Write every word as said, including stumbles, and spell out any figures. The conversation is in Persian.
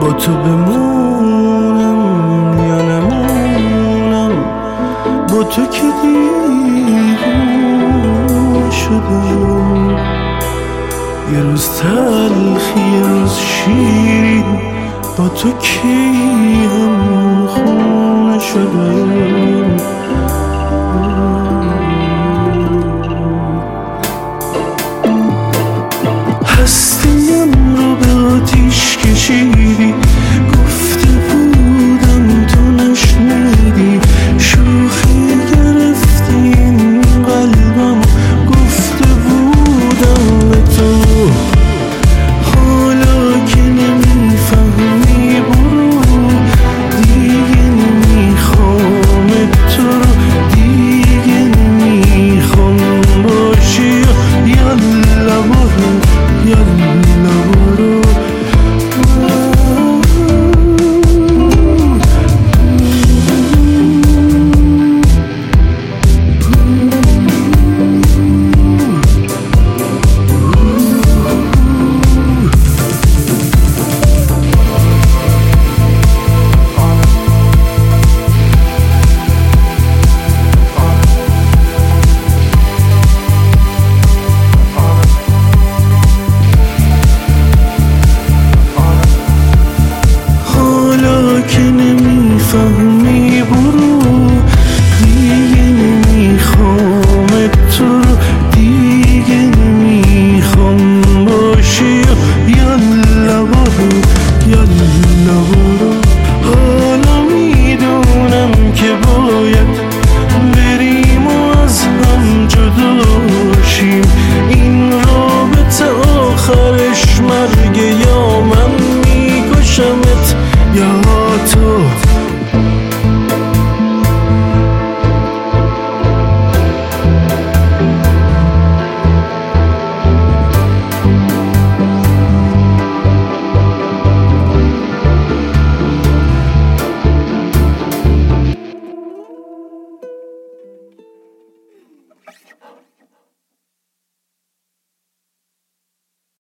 با تو بمونم یا نمونم، با تو که دیوونه شدم. یه روز تلخی یه روز شیرین، با تو کی هم خونه شدم. هستیم رو به آتیش کشیدی، گفته بودم تو نشنیدی. شوخی گرفتی این قلبم، گفته بودم به تو. حالا که نمیفهمی برو، دیگه نمیخوام تو رو، دیگه نمیخوام باشی. یالا برو یالا برو. حالا که نمیفهم